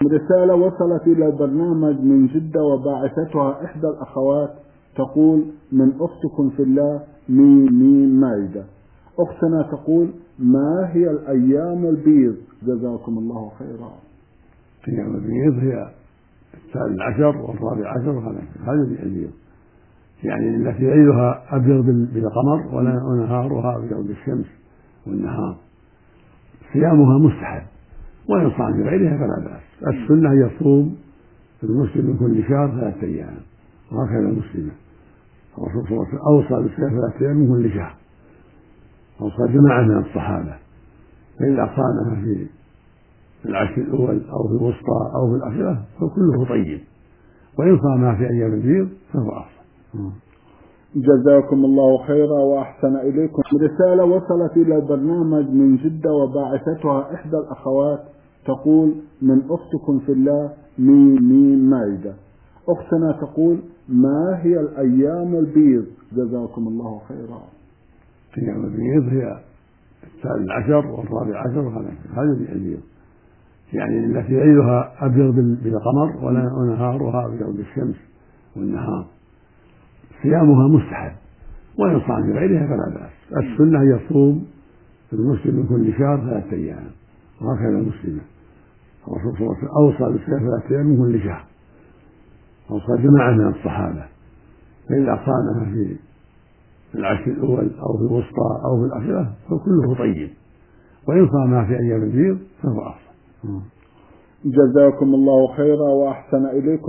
رسالة وصلت إلى البرنامج من جدة وباعثتها إحدى الأخوات تقول: من أختكم في الله ميم مائدة. أختنا تقول: ما هي الأيام البيض؟ جزاكم الله خيرا. أيام البيض هي 13 و14 هذه البيض، يعني التي ليلها أبيض بالقمر ونهارها أبيض بالشمس والنهار. صيامها مستحب، وإن صام بغيرها فلا بأس. السنة هي يصوم المسلم من كل شهر 3 أيام، وهكذا المسلمة. الرسول صلى الله عليه وسلم أوصى بالصيام 3 أيام من كل شهر، أوصى جماعة من الصحابة، فإذا صامها في العشر الأول أو في الوسطى أو في الأخيرة فكله طيب، وإن صامها في أيام البيض فهو أفضل. جزاكم الله خيرا وأحسن إليكم. رسالة وصلت إلى البرنامج من جدة وباعثتها إحدى الأخوات تقول: من أختكم في الله ميم مائدة. أختنا تقول: ما هي الأيام البيض؟ جزاكم الله خيرا. أيام البيض هي 13 و14 هذه البيض، يعني التي ليلها أبيض بالقمر ونهارها أبيض بالشمس والنهار. صيامها مستحب، وإن صام بغيرها فلا بأس. السنة هي يصوم المسلم من كل شهر 3 أيام، وهكذا المسلمة. الرسول صلى الله عليه وسلم أوصى بالصيام 3 أيام من كل شهر، أوصى جماعة من الصحابة، فإذا صامها في العشر الأول أو في الوسطى أو في الأخيرة فكله طيب، وإن صامها في أيام البيض فهو أفضل. جزاكم الله خيرا وأحسن إليكم.